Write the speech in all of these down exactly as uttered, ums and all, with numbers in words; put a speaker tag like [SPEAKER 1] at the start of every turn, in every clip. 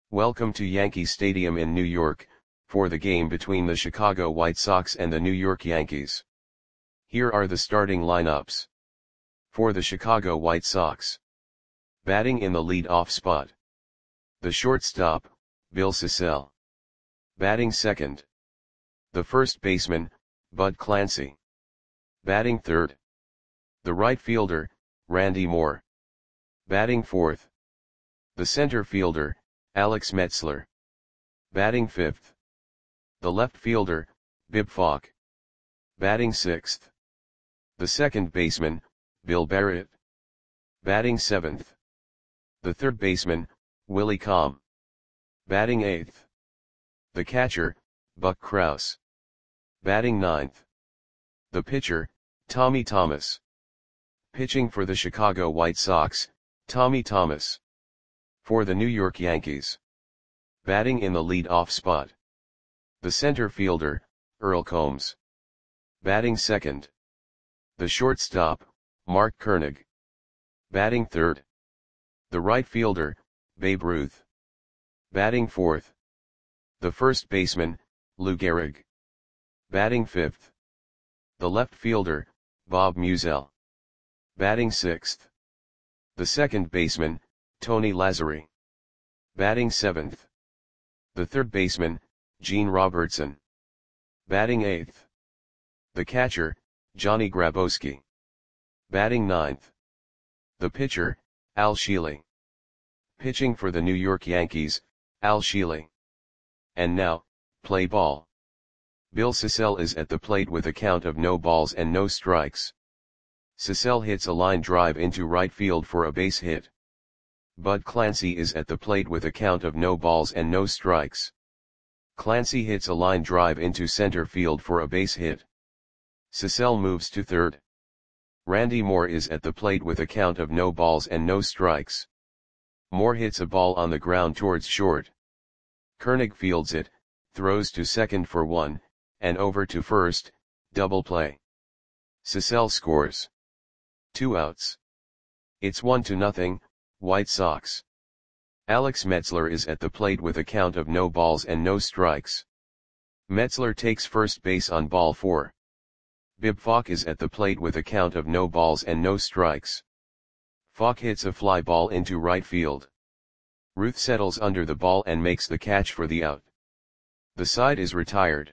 [SPEAKER 1] Welcome to Yankee Stadium in New York, for the game between the Chicago White Sox and the New York Yankees. Here are the starting lineups. For the Chicago White Sox. Batting in the lead-off spot. The shortstop, Bill Sissell. Batting second. The first baseman, Bud Clancy. Batting third. The right fielder, Randy Moore. Batting fourth. The center fielder, Alex Metzler. Batting fifth. The left fielder, Bib Falk. Batting sixth. The second baseman, Bill Barrett. Batting seventh. The third baseman, Willie Comm. Batting eighth. The catcher, Buck Krause. Batting ninth. The pitcher, Tommy Thomas. Pitching for the Chicago White Sox, Tommy Thomas. For the New York Yankees. Batting in the lead-off spot. The center fielder, Earl Combs. Batting second. The shortstop, Mark Koenig. Batting third. The right fielder, Babe Ruth. Batting fourth. The first baseman, Lou Gehrig. Batting fifth. The left fielder, Bob Musial. Batting sixth. The second baseman, Tony Lazzeri. Batting seventh. The third baseman, Gene Robertson. Batting eighth. The catcher, Johnny Grabowski. Batting ninth. The pitcher, Al Sheely. Pitching for the New York Yankees, Al Sheely. And now, play ball. Bill Sissell is at the plate with a count of no balls and no strikes. Sissell hits a line drive into right field for a base hit. Bud Clancy is at the plate with a count of no balls and no strikes. Clancy hits a line drive into center field for a base hit. Sissell moves to third. Randy Moore is at the plate with a count of no balls and no strikes. Moore hits a ball on the ground towards short. Koenig fields it, throws to second for one, and over to first, double play. Sissell scores. Two outs. It's one to nothing, White Sox. Alex Metzler is at the plate with a count of no balls and no strikes. Metzler takes first base on ball four. Bib Falk is at the plate with a count of no balls and no strikes. Falk hits a fly ball into right field. Ruth settles under the ball and makes the catch for the out. The side is retired.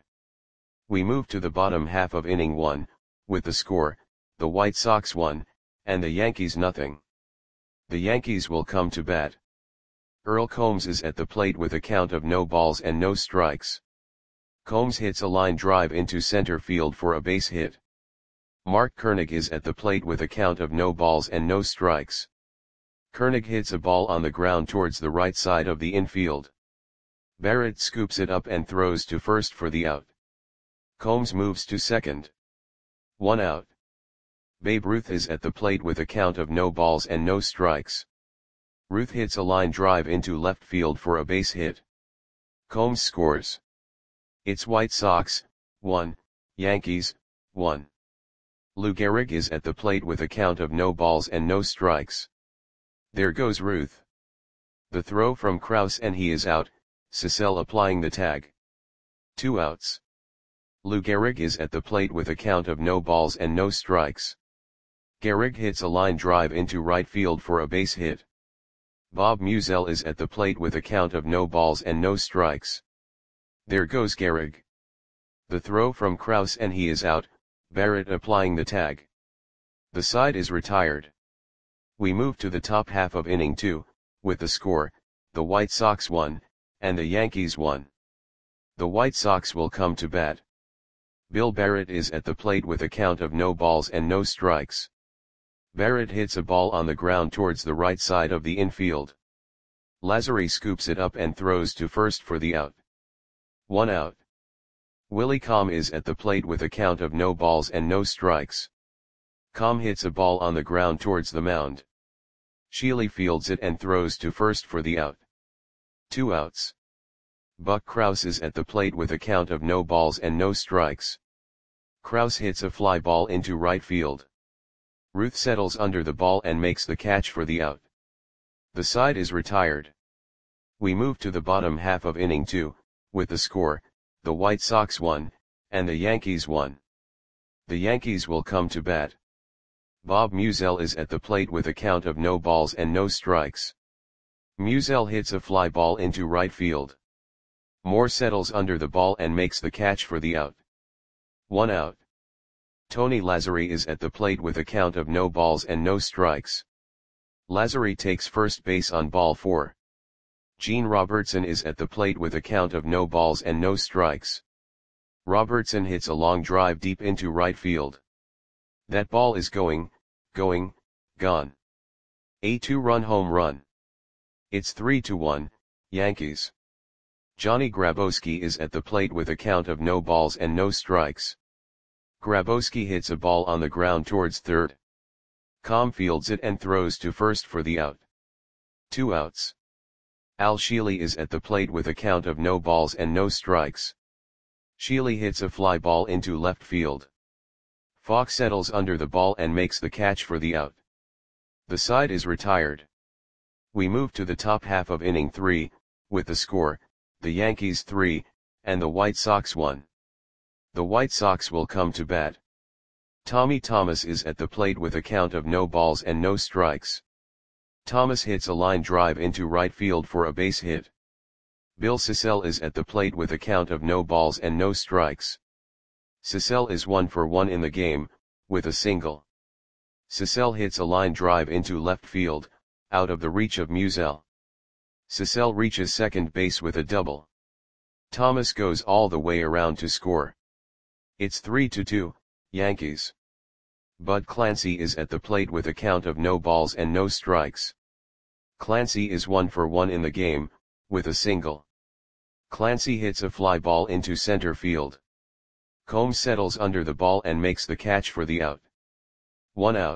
[SPEAKER 1] We move to the bottom half of inning one, with the score, the White Sox one, and the Yankees nothing. The Yankees will come to bat. Earl Combs is at the plate with a count of no balls and no strikes. Combs hits a line drive into center field for a base hit. Mark Koenig is at the plate with a count of no balls and no strikes. Koenig hits a ball on the ground towards the right side of the infield. Barrett scoops it up and throws to first for the out. Combs moves to second. One out. Babe Ruth is at the plate with a count of no balls and no strikes. Ruth hits a line drive into left field for a base hit. Combs scores. It's White Sox, one, Yankees, one. Lou Gehrig is at the plate with a count of no balls and no strikes. There goes Ruth. The throw from Krause and he is out, Sissell applying the tag. Two outs. Lou Gehrig is at the plate with a count of no balls and no strikes. Gehrig hits a line drive into right field for a base hit. Bob Musial is at the plate with a count of no balls and no strikes. There goes Gehrig. The throw from Krause and he is out, Barrett applying the tag. The side is retired. We move to the top half of inning two, with the score, the White Sox one, and the Yankees one. The White Sox will come to bat. Bill Barrett is at the plate with a count of no balls and no strikes. Barrett hits a ball on the ground towards the right side of the infield. Lazzeri scoops it up and throws to first for the out. One out. Willie Comm is at the plate with a count of no balls and no strikes. Comm hits a ball on the ground towards the mound. Sheely fields it and throws to first for the out. Two outs. Buck Krause is at the plate with a count of no balls and no strikes. Krause hits a fly ball into right field. Ruth settles under the ball and makes the catch for the out. The side is retired. We move to the bottom half of inning two, with the score, the White Sox one, and the Yankees one. The Yankees will come to bat. Bob Musial is at the plate with a count of no balls and no strikes. Musial hits a fly ball into right field. Moore settles under the ball and makes the catch for the out. One out. Tony Lazzeri is at the plate with a count of no balls and no strikes. Lazzeri takes first base on ball four. Gene Robertson is at the plate with a count of no balls and no strikes. Robertson hits a long drive deep into right field. That ball is going, going, gone. A two-run home run. It's three to one, Yankees. Johnny Grabowski is at the plate with a count of no balls and no strikes. Grabowski hits a ball on the ground towards third. Com fields it and throws to first for the out. Two outs. Al Sheely is at the plate with a count of no balls and no strikes. Sheely hits a fly ball into left field. Falk settles under the ball and makes the catch for the out. The side is retired. We move to the top half of inning three, with the score, the Yankees three, and the White Sox one. The White Sox will come to bat. Tommy Thomas is at the plate with a count of no balls and no strikes. Thomas hits a line drive into right field for a base hit. Bill Sissell is at the plate with a count of no balls and no strikes. Sissell is one for one in the game, with a single. Sissell hits a line drive into left field, out of the reach of Musial. Sissell reaches second base with a double. Thomas goes all the way around to score. It's three to two, Yankees. Bud Clancy is at the plate with a count of no balls and no strikes. Clancy is one for one in the game, with a single. Clancy hits a fly ball into center field. Combs settles under the ball and makes the catch for the out. One out.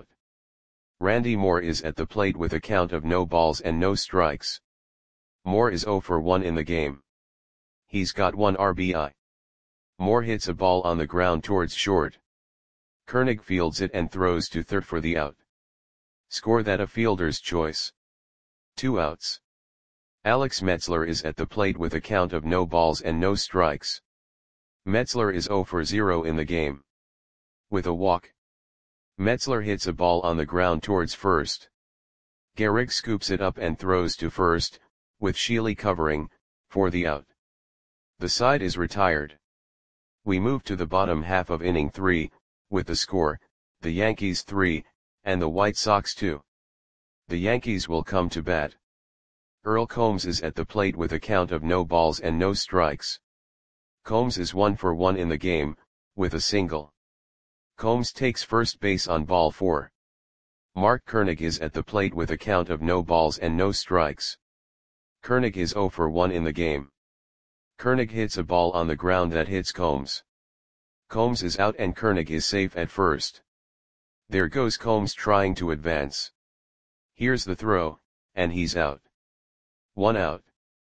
[SPEAKER 1] Randy Moore is at the plate with a count of no balls and no strikes. Moore is zero for one in the game. He's got one R B I. Moore hits a ball on the ground towards short. Koenig fields it and throws to third for the out. Score that a fielder's choice. Two outs. Alex Metzler is at the plate with a count of no balls and no strikes. Metzler is zero for zero in the game. With a walk. Metzler hits a ball on the ground towards first. Gehrig scoops it up and throws to first, with Sheely covering, for the out. The side is retired. We move to the bottom half of inning three, with the score, the Yankees three, and the White Sox two. The Yankees will come to bat. Earl Combs is at the plate with a count of no balls and no strikes. Combs is one for one in the game, with a single. Combs takes first base on ball four. Mark Koenig is at the plate with a count of no balls and no strikes. Koenig is zero for one in the game. Koenig hits a ball on the ground that hits Combs. Combs is out and Koenig is safe at first. There goes Combs trying to advance. Here's the throw, and he's out. One out.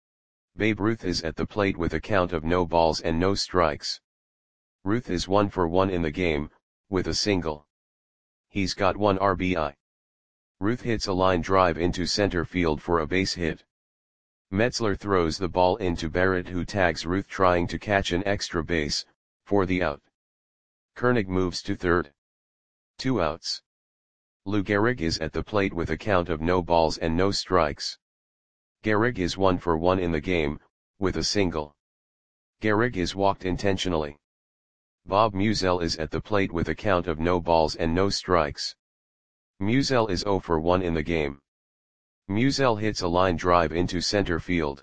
[SPEAKER 1] Babe Ruth is at the plate with a count of no balls and no strikes. Ruth is one for one in the game, with a single. He's got one R B I. Ruth hits a line drive into center field for a base hit. Metzler throws the ball into Barrett, who tags Ruth trying to catch an extra base, for the out. Koenig moves to third. Two outs. Lou Gehrig is at the plate with a count of no balls and no strikes. Gehrig is one for one in the game, with a single. Gehrig is walked intentionally. Bob Musial is at the plate with a count of no balls and no strikes. Musial is zero for one in the game. Musial hits a line drive into center field.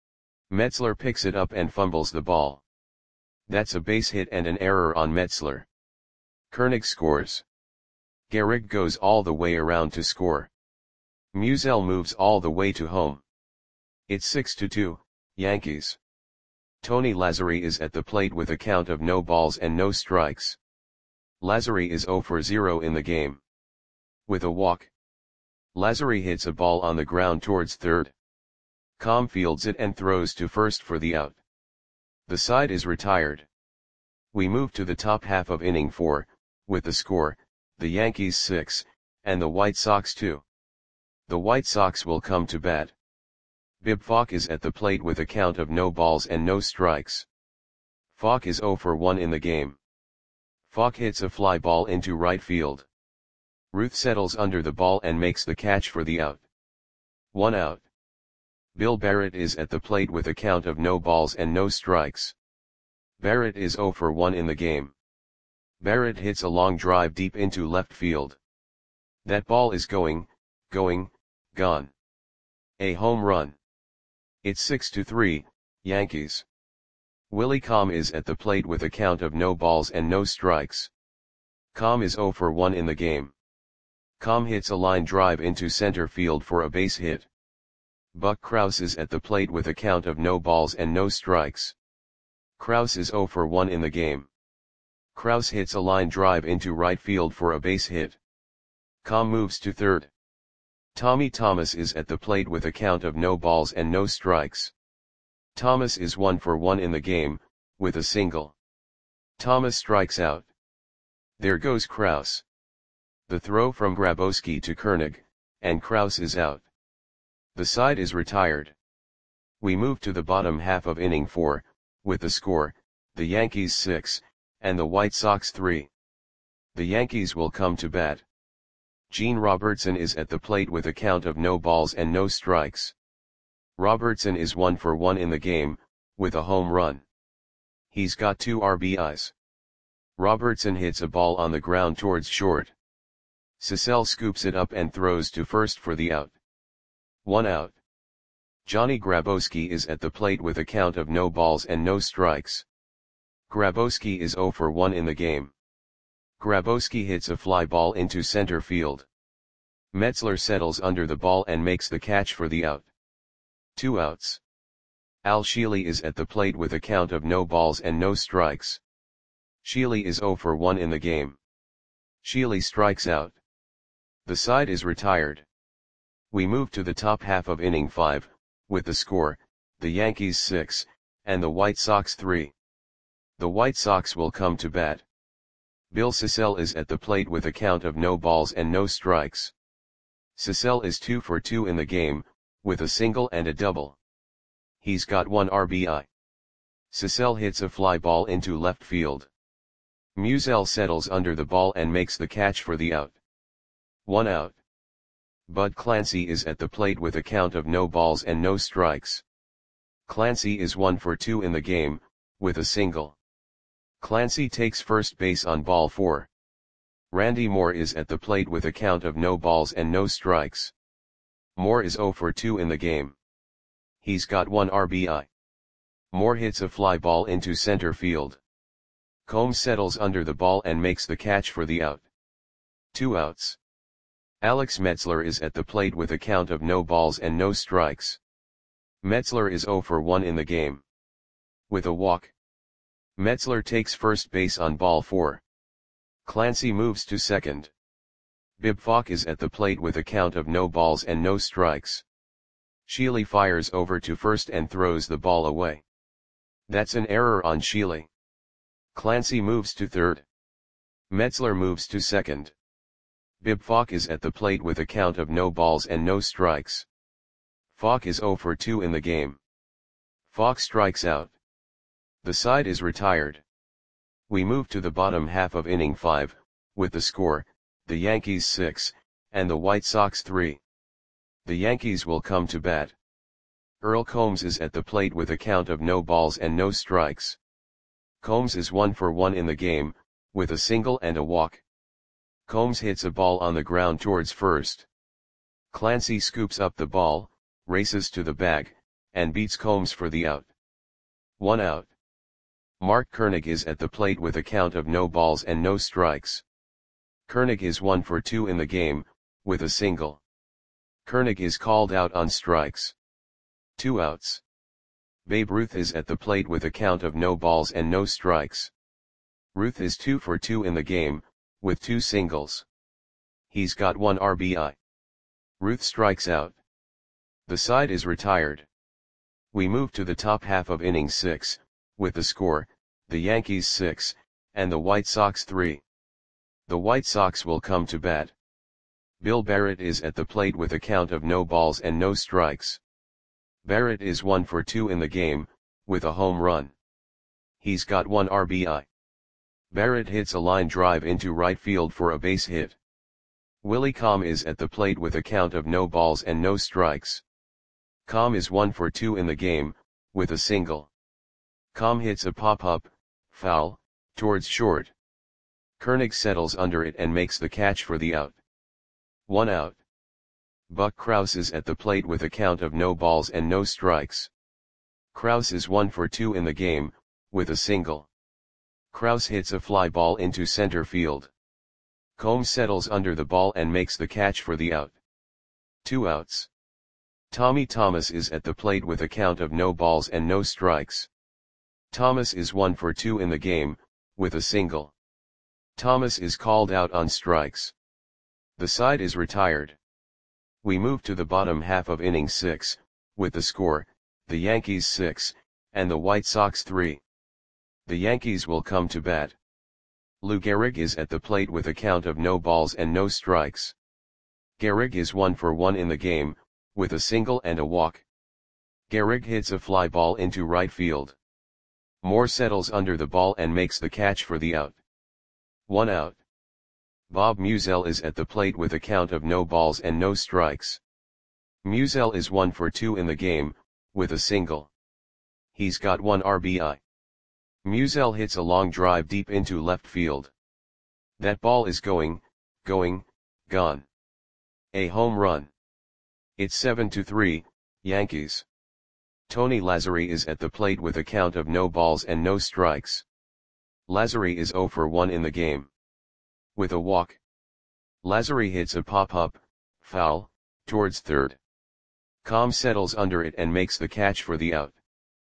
[SPEAKER 1] Metzler picks it up and fumbles the ball. That's a base hit and an error on Metzler. Koenig scores. Gehrig goes all the way around to score. Musial moves all the way to home. It's six to two, Yankees. Tony Lazzeri is at the plate with a count of no balls and no strikes. Lazzeri is zero for zero in the game. With a walk. Lazzeri hits a ball on the ground towards third. Com fields it and throws to first for the out. The side is retired. We move to the top half of inning four, with the score, the Yankees six, and the White Sox two. The White Sox will come to bat. Bib Falk is at the plate with a count of no balls and no strikes. Falk is zero for one in the game. Falk hits a fly ball into right field. Ruth settles under the ball and makes the catch for the out. One out. Bill Barrett is at the plate with a count of no balls and no strikes. Barrett is zero for one in the game. Barrett hits a long drive deep into left field. That ball is going, going, gone. A home run. It's six to three, Yankees. Willie Comm is at the plate with a count of no balls and no strikes. Comm is zero for one in the game. Comm hits a line drive into center field for a base hit. Buck Krause is at the plate with a count of no balls and no strikes. Krause is zero for one in the game. Krause hits a line drive into right field for a base hit. Comm moves to third. Tommy Thomas is at the plate with a count of no balls and no strikes. Thomas is one for one in the game, with a single. Thomas strikes out. There goes Krause. The throw from Grabowski to Koenig, and Krause is out. The side is retired. We move to the bottom half of inning four, with the score, the Yankees six, and the White Sox three. The Yankees will come to bat. Gene Robertson is at the plate with a count of no balls and no strikes. Robertson is one for one in the game, with a home run. He's got two R B Is. Robertson hits a ball on the ground towards short. Cecil scoops it up and throws to first for the out. One out. Johnny Grabowski is at the plate with a count of no balls and no strikes. Grabowski is zero for one in the game. Grabowski hits a fly ball into center field. Metzler settles under the ball and makes the catch for the out. Two outs. Al Sheely is at the plate with a count of no balls and no strikes. Sheely is zero for one in the game. Sheely strikes out. The side is retired. We move to the top half of inning five, with the score, the Yankees six, and the White Sox three. The White Sox will come to bat. Bill Cecil is at the plate with a count of no balls and no strikes. Cecil is two for two in the game, with a single and a double. He's got one R B I. Cecil hits a fly ball into left field. Musial settles under the ball and makes the catch for the out. One out. Bud Clancy is at the plate with a count of no balls and no strikes. Clancy is one for two in the game, with a single. Clancy takes first base on ball four. Randy Moore is at the plate with a count of no balls and no strikes. Moore is zero for two in the game. He's got one R B I. Moore hits a fly ball into center field. Combs settles under the ball and makes the catch for the out. Two outs. Alex Metzler is at the plate with a count of no balls and no strikes. Metzler is zero for one in the game. With a walk. Metzler takes first base on ball four. Clancy moves to second. Bib Falk is at the plate with a count of no balls and no strikes. Sheely fires over to first and throws the ball away. That's an error on Sheely. Clancy moves to third. Metzler moves to second. Bib Falk is at the plate with a count of no balls and no strikes. Falk is zero for two in the game. Falk strikes out. The side is retired. We move to the bottom half of inning five, with the score, the Yankees six, and the White Sox three. The Yankees will come to bat. Earl Combs is at the plate with a count of no balls and no strikes. Combs is one for one in the game, with a single and a walk. Combs hits a ball on the ground towards first. Clancy scoops up the ball, races to the bag, and beats Combs for the out. One out. Mark Koenig is at the plate with a count of no balls and no strikes. Koenig is one for two in the game, with a single. Koenig is called out on strikes. Two outs. Babe Ruth is at the plate with a count of no balls and no strikes. Ruth is two for two in the game, with two singles. He's got one R B I. Ruth strikes out. The side is retired. We move to the top half of inning six, with the score, the Yankees six, and the White Sox three. The White Sox will come to bat. Bill Barrett is at the plate with a count of no balls and no strikes. Barrett is one for two in the game, with a home run. He's got one R B I. Barrett hits a line drive into right field for a base hit. Willie Com is at the plate with a count of no balls and no strikes. Com is one for two in the game, with a single. Com hits a pop-up, foul, towards short. Koenig settles under it and makes the catch for the out. One out. Buck Krause is at the plate with a count of no balls and no strikes. Krause is one for two in the game, with a single. Krause hits a fly ball into center field. Combs settles under the ball and makes the catch for the out. Two outs. Tommy Thomas is at the plate with a count of no balls and no strikes. Thomas is one for two in the game, with a single. Thomas is called out on strikes. The side is retired. We move to the bottom half of inning six, with the score, the Yankees six, and the White Sox three. The Yankees will come to bat. Lou Gehrig is at the plate with a count of no balls and no strikes. Gehrig is one for one in the game, with a single and a walk. Gehrig hits a fly ball into right field. Moore settles under the ball and makes the catch for the out. One out. Bob Musial is at the plate with a count of no balls and no strikes. Musial is one for two in the game, with a single. He's got one R B I. Musial hits a long drive deep into left field. That ball is going, going, gone. A home run. It's seven to three, Yankees. Tony Lazzeri is at the plate with a count of no balls and no strikes. Lazzeri is zero for one in the game. With a walk. Lazzeri hits a pop-up, foul, towards third. Com settles under it and makes the catch for the out.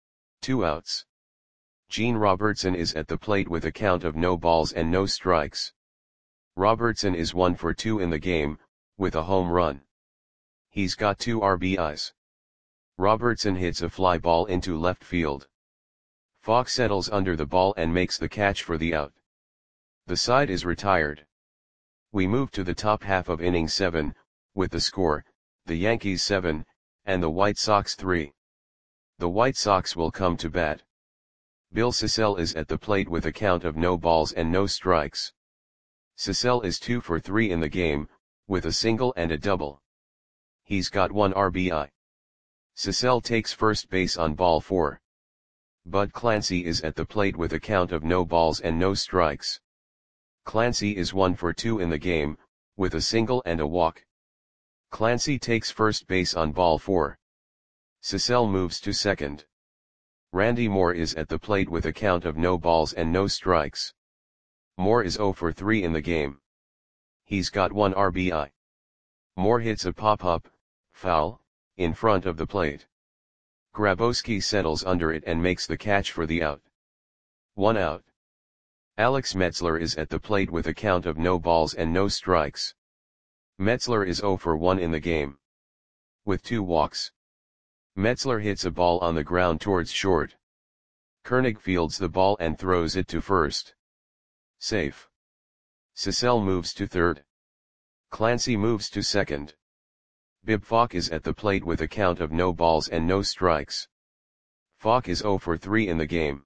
[SPEAKER 1] Two outs. Gene Robertson is at the plate with a count of no balls and no strikes. Robertson is one for two in the game, with a home run. He's got two R B Is. Robertson hits a fly ball into left field. Fox settles under the ball and makes the catch for the out. The side is retired. We move to the top half of inning seven, with the score, the Yankees seven, and the White Sox three. The White Sox will come to bat. Bill Sissell is at the plate with a count of no balls and no strikes. Sissell is two for three in the game, with a single and a double. He's got one R B I. Sissell takes first base on ball four. Bud Clancy is at the plate with a count of no balls and no strikes. Clancy is one for two in the game, with a single and a walk. Clancy takes first base on ball four. Sissell moves to second. Randy Moore is at the plate with a count of no balls and no strikes. Moore is zero for three in the game. He's got one R B I. Moore hits a pop-up, foul, in front of the plate. Grabowski settles under it and makes the catch for the out. One out. Alex Metzler is at the plate with a count of no balls and no strikes. Metzler is zero for one in the game. With two walks. Metzler hits a ball on the ground towards short. Koenig fields the ball and throws it to first. Safe. Sissell moves to third. Clancy moves to second. Bib Falk is at the plate with a count of no balls and no strikes. Falk is zero for three in the game.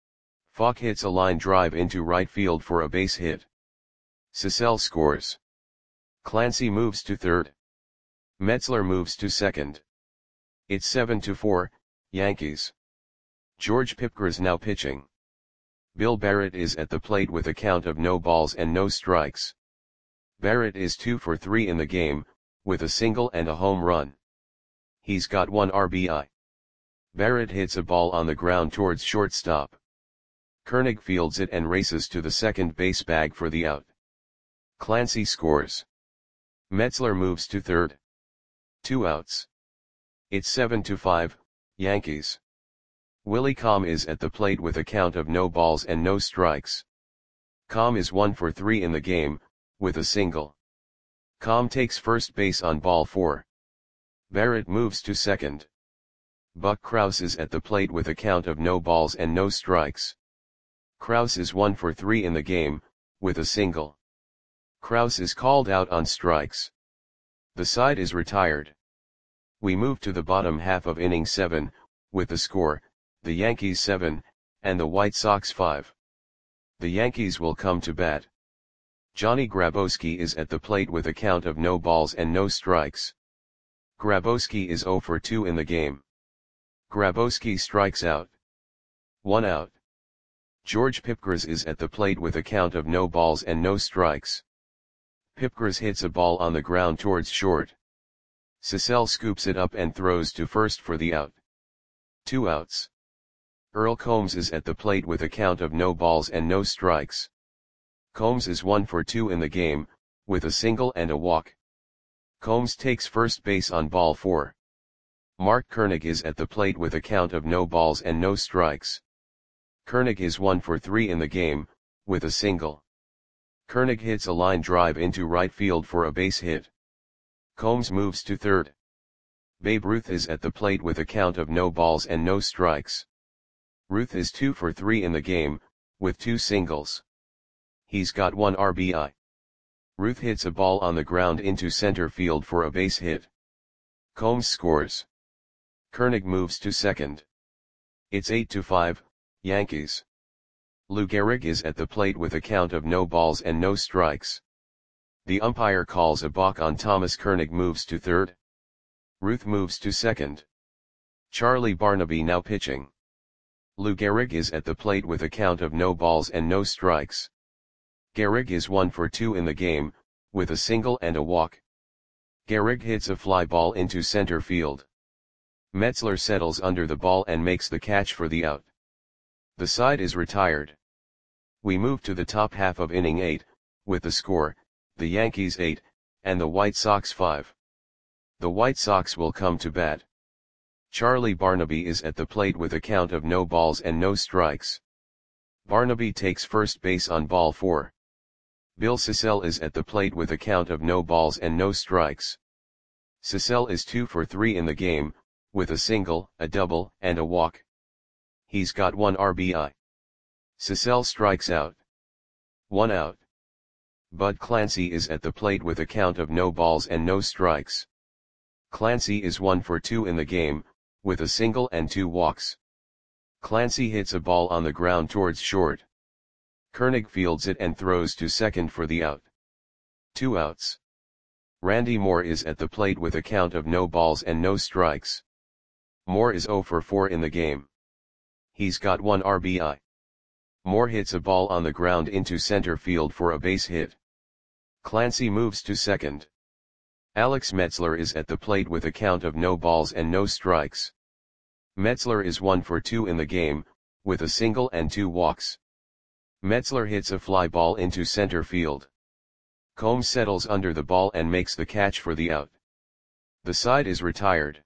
[SPEAKER 1] Falk hits a line drive into right field for a base hit. Sissell scores. Clancy moves to third. Metzler moves to second. It's seven to four, Yankees. George Pipgras now pitching. Bill Barrett is at the plate with a count of no balls and no strikes. Barrett is two for three in the game, with a single and a home run. He's got one R B I. Barrett hits a ball on the ground towards shortstop. Koenig fields it and races to the second base bag for the out. Clancy scores. Metzler moves to third. Two outs. It's seven to five, Yankees. Willie Com is at the plate with a count of no balls and no strikes. Com is one for three in the game, with a single. Com takes first base on ball four. Barrett moves to second. Buck Krause is at the plate with a count of no balls and no strikes. Krause is one for three in the game, with a single. Krause is called out on strikes. The side is retired. We move to the bottom half of inning seven, with the score, the Yankees seven, and the White Sox five. The Yankees will come to bat. Johnny Grabowski is at the plate with a count of no balls and no strikes. Grabowski is zero for two in the game. Grabowski strikes out. One out. George Pipgras is at the plate with a count of no balls and no strikes. Pipgras hits a ball on the ground towards short. Cecil scoops it up and throws to first for the out. Two outs. Earl Combs is at the plate with a count of no balls and no strikes. Combs is one for two in the game, with a single and a walk. Combs takes first base on ball four. Mark Koenig is at the plate with a count of no balls and no strikes. Koenig is one for three in the game, with a single. Koenig hits a line drive into right field for a base hit. Combs moves to third. Babe Ruth is at the plate with a count of no balls and no strikes. Ruth is two for three in the game, with two singles. He's got one R B I. Ruth hits a ball on the ground into center field for a base hit. Combs scores. Koenig moves to second. It's eight to five, Yankees. Lou Gehrig is at the plate with a count of no balls and no strikes. The umpire calls a balk on Thomas. Koenig moves to third. Ruth moves to second. Charlie Barnaby now pitching. Lou Gehrig is at the plate with a count of no balls and no strikes. Gehrig is one for two in the game, with a single and a walk. Gehrig hits a fly ball into center field. Metzler settles under the ball and makes the catch for the out. The side is retired. We move to the top half of inning eight, with the score, the Yankees eight, and the White Sox five. The White Sox will come to bat. Charlie Barnaby is at the plate with a count of no balls and no strikes. Barnaby takes first base on ball four. Bill Cecil is at the plate with a count of no balls and no strikes. Cecil is two for three in the game, with a single, a double, and a walk. He's got one R B I. Cecil strikes out. One out. Bud Clancy is at the plate with a count of no balls and no strikes. Clancy is one for two in the game, with a single and two walks. Clancy hits a ball on the ground towards short. Koenig fields it and throws to second for the out. Two outs. Randy Moore is at the plate with a count of no balls and no strikes. Moore is zero for four in the game. He's got one R B I. Moore hits a ball on the ground into center field for a base hit. Clancy moves to second. Alex Metzler is at the plate with a count of no balls and no strikes. Metzler is one for two in the game, with a single and two walks. Metzler hits a fly ball into center field. Combs settles under the ball and makes the catch for the out. The side is retired.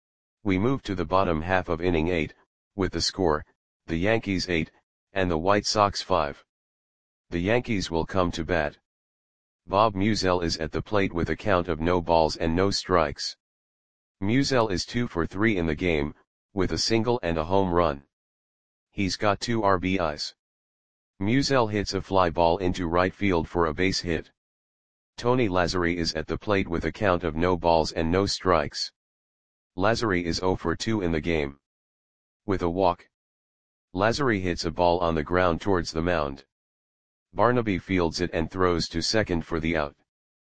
[SPEAKER 1] We move to the bottom half of inning eight, with the score, the Yankees eight, and the White Sox five. The Yankees will come to bat. Bob Musial is at the plate with a count of no balls and no strikes. Musial is two for three in the game, with a single and a home run. He's got two R B Is. Musial hits a fly ball into right field for a base hit. Tony Lazzeri is at the plate with a count of no balls and no strikes. Lazzeri is zero for two in the game. With a walk. Lazzeri hits a ball on the ground towards the mound. Barnaby fields it and throws to second for the out.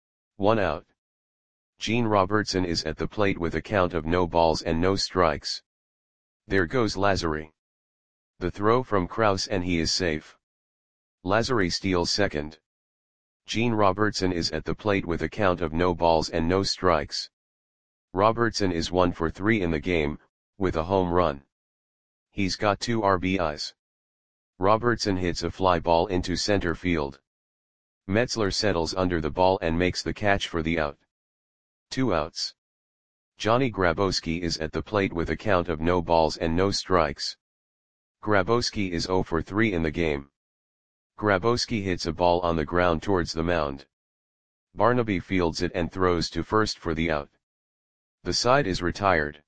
[SPEAKER 1] One out. Gene Robertson is at the plate with a count of no balls and no strikes. There goes Lazzeri. The throw from Krause and he is safe. Lazzeri steals second. Gene Robertson is at the plate with a count of no balls and no strikes. Robertson is one for three in the game, with a home run. He's got two R B Is. Robertson hits a fly ball into center field. Metzler settles under the ball and makes the catch for the out. Two outs. Johnny Grabowski is at the plate with a count of no balls and no strikes. Grabowski is zero for three in the game. Grabowski hits a ball on the ground towards the mound. Barnaby fields it and throws to first for the out. The side is retired.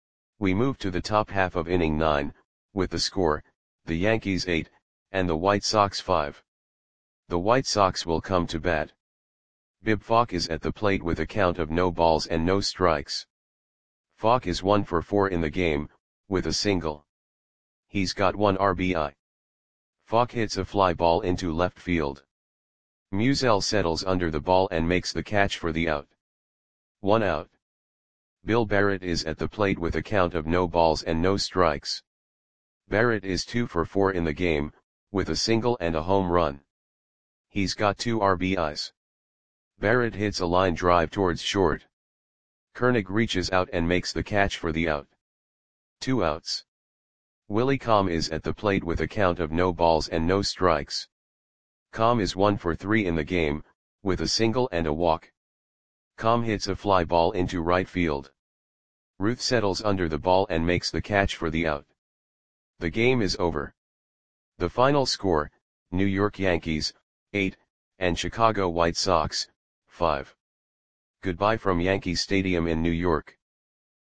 [SPEAKER 1] We move to the top half of inning nine, with the score, the Yankees eight, and the White Sox five. The White Sox will come to bat. Bib Falk is at the plate with a count of no balls and no strikes. Falk is one for four in the game, with a single. He's got one R B I. Falk hits a fly ball into left field. Musial settles under the ball and makes the catch for the out. One out. Bill Barrett is at the plate with a count of no balls and no strikes. Barrett is two for four in the game, with a single and a home run. He's got two R B Is. Barrett hits a line drive towards short. Koenig reaches out and makes the catch for the out. Two outs. Willie Comm is at the plate with a count of no balls and no strikes. Comm is one for three in the game, with a single and a walk. Comm hits a fly ball into right field. Ruth settles under the ball and makes the catch for the out. The game is over. The final score, New York Yankees, eight, and Chicago White Sox, five. Goodbye from Yankee Stadium in New York.